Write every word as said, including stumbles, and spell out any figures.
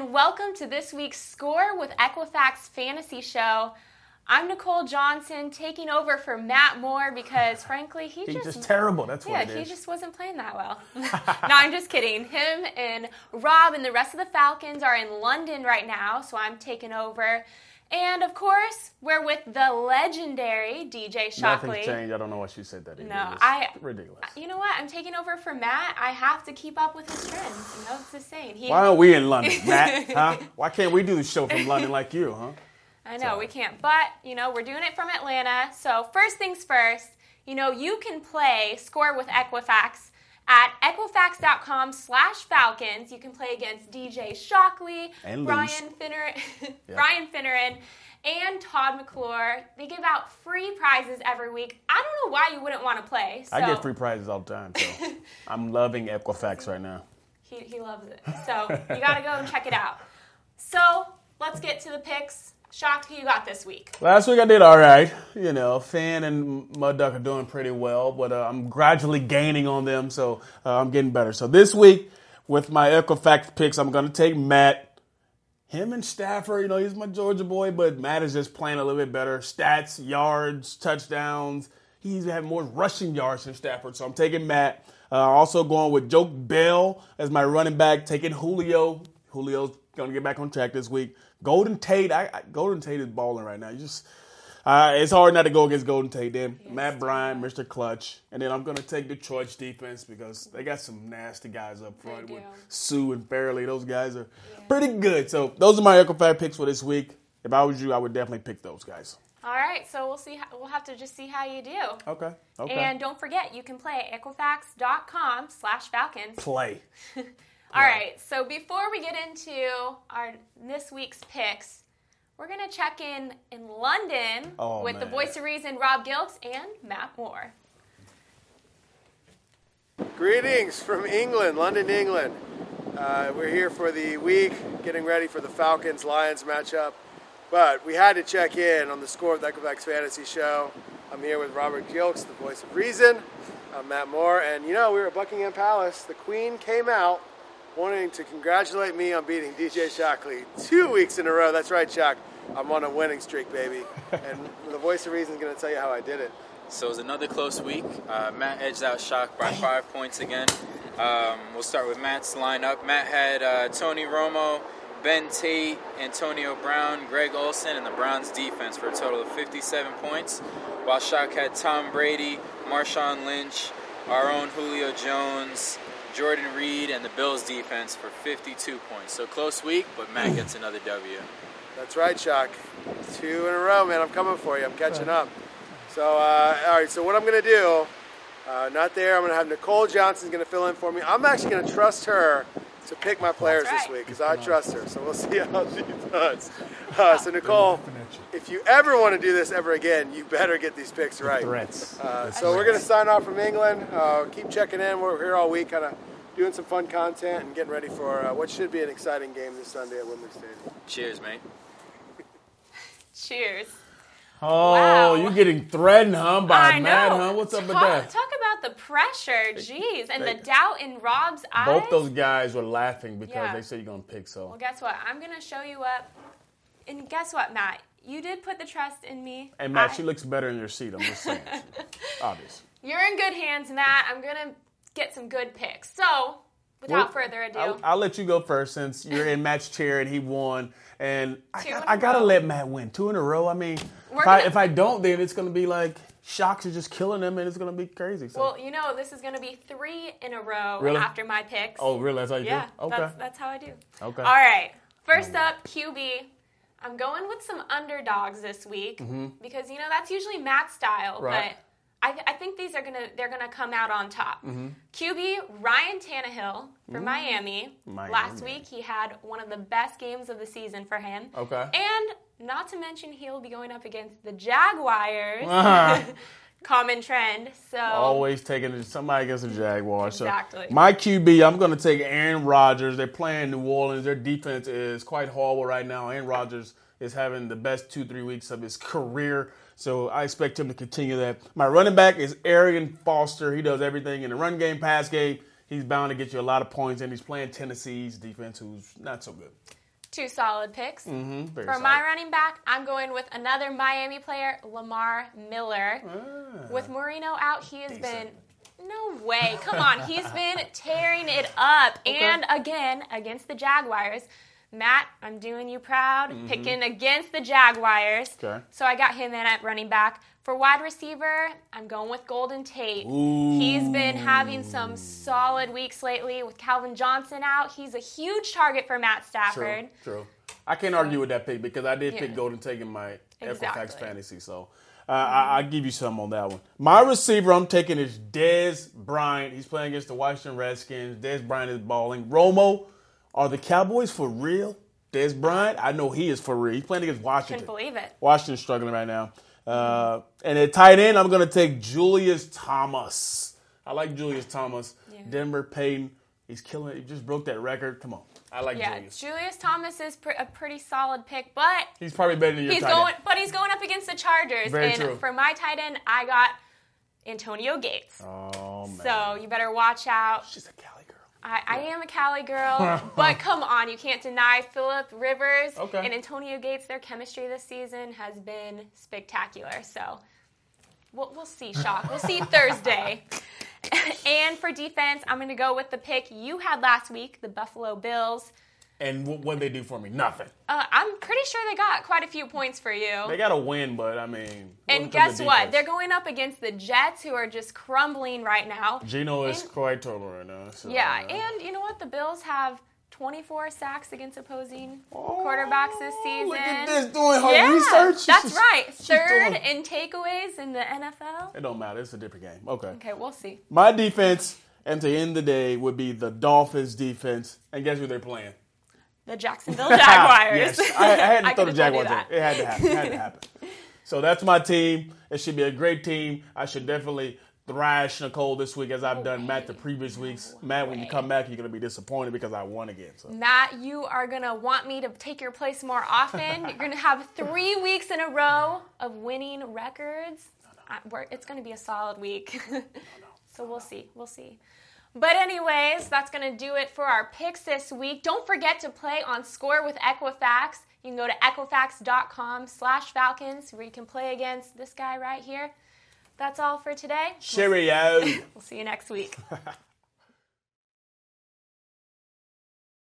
and welcome to this week's Score with Equifax Fantasy Show. I'm Nicole Johnson, taking over for Matt Moore because, frankly, he He's just... just terrible. That's yeah, what it he is. just wasn't playing that well. No, I'm just kidding. Him and Rob and the rest of the Falcons are in London right now, so I'm taking over. And, of course, we're with the legendary D J Shockley. Nothing's changed. I don't know why she said that. Either. No, It's I... ridiculous. You know what? I'm taking over for Matt. I have to keep up with his trends. You know, it's the saying. He, Why aren't we in London, Matt? Huh? Why can't we do the show from London like you, huh? I know, we can't. But, you know, we're doing it from Atlanta. So first things first, you know, you can play Score with Equifax at Equifax.com slash Falcons. You can play against D J Shockley, and Brian Finner, yeah. Brian Finneran, and Todd McClure. They give out free prizes every week. I don't know why you wouldn't want to play. So. I get free prizes all the time, so I'm loving Equifax right now. He, he loves it. So you got to go and check it out. So let's get to the picks. Shocked who you got this week. Last week I did all right. You know, Fan and Mud Duck are doing pretty well, but uh, I'm gradually gaining on them, so uh, I'm getting better. So this week, with my Equifax picks, I'm going to take Matt. Him and Stafford, you know, he's my Georgia boy, but Matt is just playing a little bit better. Stats, yards, touchdowns. He's had more rushing yards than Stafford, so I'm taking Matt. Uh, also going with Joke Bell as my running back, taking Julio. Julio's going to get back on track this week. Golden Tate, I, I, Golden Tate is balling right now. You just, uh, it's hard not to go against Golden Tate. Then yes, Matt Bryan, Mister Clutch, and then I'm going to take Detroit's defense because they got some nasty guys up front with Sue and Fairley. Those guys are yeah. pretty good. So those are my Equifax picks for this week. If I was you, I would definitely pick those guys. All right, so we'll see. How, we'll have to just see how you do. Okay. Okay. And don't forget, you can play at Equifax.com slash Falcons. Play. All right, so before we get into our this week's picks, we're going to check in in London oh, with man. the voice of reason, Rob Gilks, and Matt Moore. Greetings from England, London, England. Uh, we're here for the week, getting ready for the Falcons-Lions matchup. But we had to check in on the Score of the Equifax Fantasy Show. I'm here with Robert Gilks, the voice of reason. I'm Matt Moore, and you know, we were at Buckingham Palace. The Queen came out wanting to congratulate me on beating D J Shockley two weeks in a row. That's right, Shock. I'm on a winning streak, baby. And the voice of reason is going to tell you how I did it. So it was another close week. Uh, Matt edged out Shock by five points again. Um, we'll start with Matt's lineup. Matt had uh, Tony Romo, Ben Tate, Antonio Brown, Greg Olsen, and the Browns defense for a total of fifty-seven points, while Shock had Tom Brady, Marshawn Lynch, our own Julio Jones, Jordan Reed, and the Bills defense for fifty-two points. So close week, but Matt gets another W. That's right, Shock. Two in a row, man. I'm coming for you. I'm catching up. So, uh, all right, so what I'm going to do, uh, not there, I'm going to have Nicole Johnson going to fill in for me. I'm actually going to trust her to pick my players right. this week because I trust her. So we'll see how she does. Uh, so, Nicole, if you ever want to do this ever again, you better get these picks right. Threats. Uh, so we're going to sign off from England. Uh, keep checking in. We're here all week kind of doing some fun content and getting ready for uh, what should be an exciting game this Sunday at Wembley Stadium. Cheers, mate. Cheers. Oh, Wow. you're getting threatened, huh, by I Matt, know. huh? What's up talk, with that? Talk about the pressure, jeez, and they- the doubt in Rob's eyes. Both those guys were laughing because Yeah. they said you're going to pick, so. Well, guess what? I'm going to show you up. And guess what, Matt? You did put the trust in me. Hey, Matt, I- she looks better in your seat. I'm just saying. Obvious. You're in good hands, Matt. I'm going to get some good picks. So, without Well, further ado. I'll, I'll let you go first since you're in Matt's chair and he won. And I, Two got, in a I got to row. let Matt win. Two in a row. I mean, We're if I, gonna- if I don't, then it's going to be like Shocks are just killing them and it's going to be crazy. So. Well, you know, this is going to be three in a row Really? after my picks. Oh, really? That's how you yeah, do? Okay. that's, that's how I do. Okay. All right. First up, Q B. I'm going with some underdogs this week because, you know, that's usually Matt's style. Mm-hmm. Right. But I, I think these are gonna they're gonna come out on top. Mm-hmm. Q B Ryan Tannehill for Miami. Miami. Last week he had one of the best games of the season for him. Okay. And not to mention he'll be going up against the Jaguars. Uh-huh. Common trend. So Always taking somebody against the Jaguars. Exactly. So my Q B, I'm going to take Aaron Rodgers. They're playing New Orleans. Their defense is quite horrible right now. Aaron Rodgers is having the best two, three weeks of his career. So I expect him to continue that. My running back is Arian Foster. He does everything in the run game, pass game. He's bound to get you a lot of points, and he's playing Tennessee's defense, who's not so good. Two solid picks. Mm-hmm, very For solid. my running back, I'm going with another Miami player, Lamar Miller. Ah, With Marino out, he has decent. been... No way. Come on. He's been tearing it up. Okay. And again, against the Jaguars. Matt, I'm doing you proud. Mm-hmm. Picking against the Jaguars. Okay. So I got him in at running back. For wide receiver, I'm going with Golden Tate. Ooh. He's been having some solid weeks lately with Calvin Johnson out. He's a huge target for Matt Stafford. True, true. I can't argue with that pick because I did Yeah. pick Golden Tate in my Equifax Exactly. fantasy. So uh, I, I'll give you some on that one. My receiver I'm taking is Dez Bryant. He's playing against the Washington Redskins. Dez Bryant is balling. Romo, are the Cowboys for real? Dez Bryant, I know he is for real. He's playing against Washington. Couldn't believe it. Washington's struggling right now. Uh, and at tight end, I'm going to take Julius Thomas. I like Julius Thomas. Yeah. Denver Payton, he's killing it. He just broke that record. Come on. I like Yeah, Julius. Julius Thomas is pr- a pretty solid pick, but He's probably better than your he's tight going, end. but he's going up against the Chargers. Very and true. for my tight end, I got Antonio Gates. Oh, man. So you better watch out. She's a Cali girl. I, I am a Cali girl, but come on, you can't deny Phillip Rivers Okay. and Antonio Gates. Their chemistry this season has been spectacular. So we'll, we'll see, Shock. We'll see Thursday. And for defense, I'm going to go with the pick you had last week, the Buffalo Bills. And what what they do for me? Nothing. Uh, I'm pretty sure they got quite a few points for you. They got to win, but I mean. And wasn't 'cause guess of what? defense. They're going up against the Jets, who are just crumbling right now. Geno is And- quite total right now. So, Yeah, uh, and you know what? The Bills have twenty-four sacks against opposing quarterbacks this season. Oh, Look at this, doing her Yeah, research. that's She's- right. she's Third doing- in takeaways in the N F L. It don't matter. It's a different game. Okay. Okay, we'll see. My defense, and to end the day, would be the Dolphins defense. And guess who they're playing? The Jacksonville Jaguars. Yes, I, I had to I throw the could've told you Jaguars in. that. It had to happen. It had to happen. So that's my team. It should be a great team. I should definitely thrash Nicole this week as I've done Matt the previous weeks. Matt, when you come back, you're going to be disappointed because I won again. So. Matt, you are going to want me to take your place more often. You're going to have three weeks in a row of winning records. I, we're, it's going to be a solid week. So we'll see. We'll see. But anyways, that's going to do it for our picks this week. Don't forget to play on Score with Equifax. You can go to Equifax.com slash Falcons where you can play against this guy right here. That's all for today. Cheerio. We'll see you next week.